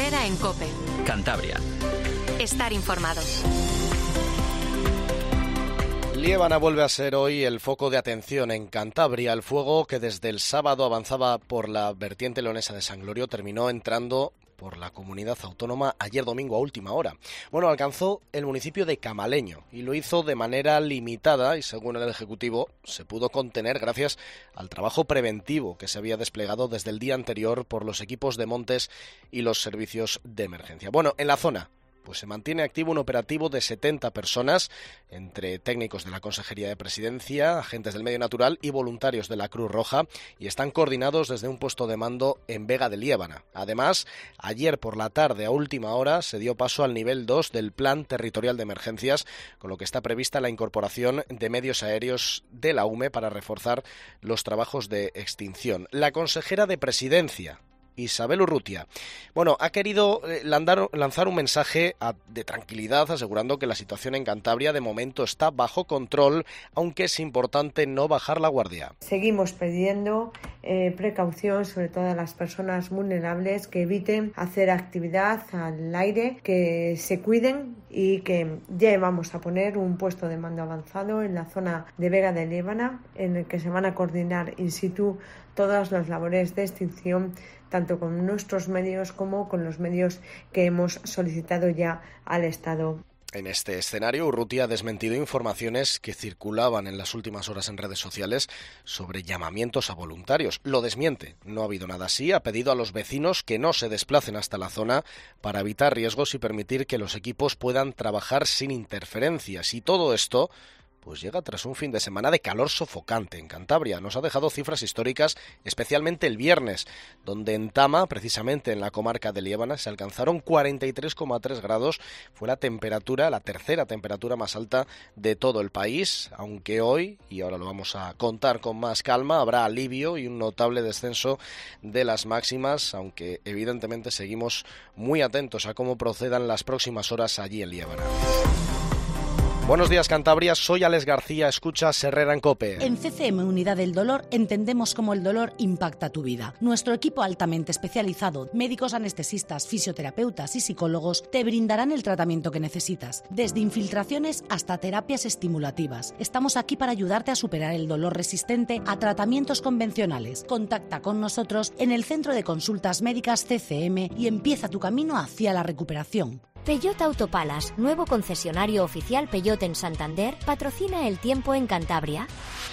Herrera en COPE. Cantabria. Estar informado. Liébana vuelve a ser hoy el foco de atención en Cantabria. El fuego que desde el sábado avanzaba por la vertiente leonesa de San Glorio terminó entrando por la comunidad autónoma ayer domingo a última hora. Bueno, alcanzó el municipio de Camaleño y lo hizo de manera limitada y, según el Ejecutivo, se pudo contener gracias al trabajo preventivo que se había desplegado desde el día anterior por los equipos de montes y los servicios de emergencia. Bueno, en la zona pues se mantiene activo un operativo de 70 personas, entre técnicos de la Consejería de Presidencia, agentes del medio natural y voluntarios de la Cruz Roja, y están coordinados desde un puesto de mando en Vega de Liébana. Además, ayer por la tarde a última hora se dio paso al nivel 2 del Plan Territorial de Emergencias, con lo que está prevista la incorporación de medios aéreos de la UME para reforzar los trabajos de extinción. La consejera de Presidencia, Isabel Urrutia, ha querido lanzar un mensaje de tranquilidad, asegurando que la situación en Cantabria de momento está bajo control, aunque es importante no bajar la guardia. Seguimos pidiendo precaución, sobre todo a las personas vulnerables, que eviten hacer actividad al aire, que se cuiden y que ya vamos a poner un puesto de mando avanzado en la zona de Vega de Liébana, en el que se van a coordinar in situ todas las labores de extinción, tanto con nuestros medios como con los medios que hemos solicitado ya al Estado. En este escenario, Urrutia ha desmentido informaciones que circulaban en las últimas horas en redes sociales sobre llamamientos a voluntarios. Lo desmiente, no ha habido nada así. Ha pedido a los vecinos que no se desplacen hasta la zona para evitar riesgos y permitir que los equipos puedan trabajar sin interferencias. Y todo esto pues llega tras un fin de semana de calor sofocante en Cantabria. Nos ha dejado cifras históricas, especialmente el viernes, donde en Tama, precisamente en la comarca de Liébana, se alcanzaron 43,3 grados. Fue la tercera temperatura más alta de todo el país, aunque hoy, y ahora lo vamos a contar con más calma, habrá alivio y un notable descenso de las máximas, aunque evidentemente seguimos muy atentos a cómo procedan las próximas horas allí en Liébana. Buenos días, Cantabria, soy Alex García, escuchas Herrera en COPE. En CCM Unidad del Dolor entendemos cómo el dolor impacta tu vida. Nuestro equipo altamente especializado, médicos anestesistas, fisioterapeutas y psicólogos te brindarán el tratamiento que necesitas, desde infiltraciones hasta terapias estimulativas. Estamos aquí para ayudarte a superar el dolor resistente a tratamientos convencionales. Contacta con nosotros en el Centro de Consultas Médicas CCM y empieza tu camino hacia la recuperación. Peugeot Autopalas, nuevo concesionario oficial Peugeot en Santander, patrocina el tiempo en Cantabria.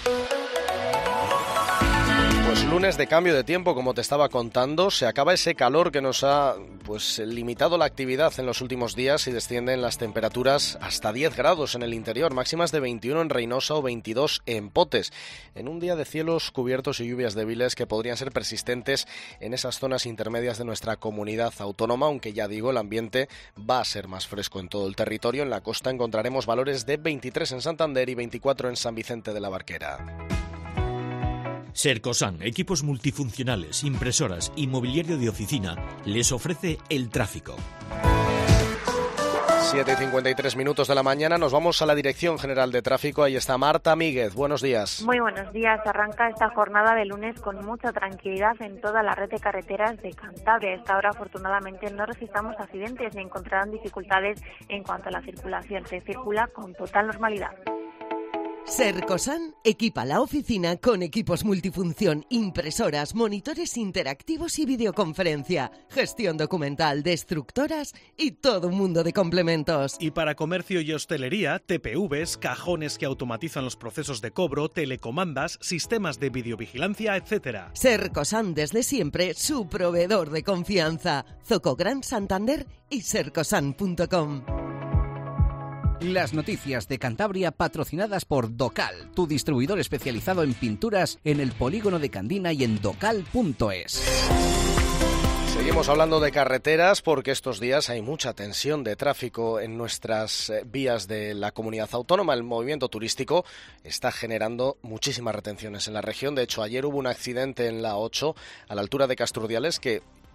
Pues lunes de cambio de tiempo, como te estaba contando, se acaba ese calor que nos ha limitado la actividad en los últimos días y descienden las temperaturas hasta 10 grados en el interior, máximas de 21 en Reynosa o 22 en Potes, en un día de cielos cubiertos y lluvias débiles que podrían ser persistentes en esas zonas intermedias de nuestra comunidad autónoma, aunque ya digo, el ambiente va a ser más fresco en todo el territorio. En la costa encontraremos valores de 23 en Santander y 24 en San Vicente de la Barquera. Sercosan, equipos multifuncionales, impresoras y mobiliario de oficina, les ofrece el tráfico. 7:53 de la mañana, nos vamos a la Dirección General de Tráfico. Ahí está Marta Míguez, buenos días. Muy buenos días, arranca esta jornada de lunes con mucha tranquilidad en toda la red de carreteras de Cantabria. A esta hora, afortunadamente, no registramos accidentes ni encontrarán dificultades en cuanto a la circulación. Se circula con total normalidad. Sercosan equipa la oficina con equipos multifunción, impresoras, monitores interactivos y videoconferencia, gestión documental, destructoras y todo un mundo de complementos. Y para comercio y hostelería, TPVs, cajones que automatizan los procesos de cobro, telecomandas, sistemas de videovigilancia, etc. Sercosan, desde siempre, su proveedor de confianza. Zoco Gran Santander y sercosan.com. Las noticias de Cantabria patrocinadas por Docal, tu distribuidor especializado en pinturas en el polígono de Candina y en docal.es. Seguimos hablando de carreteras porque estos días hay mucha tensión de tráfico en nuestras vías de la comunidad autónoma. El movimiento turístico está generando muchísimas retenciones en la región. De hecho, ayer hubo un accidente en la 8 a la altura de Casturdiales que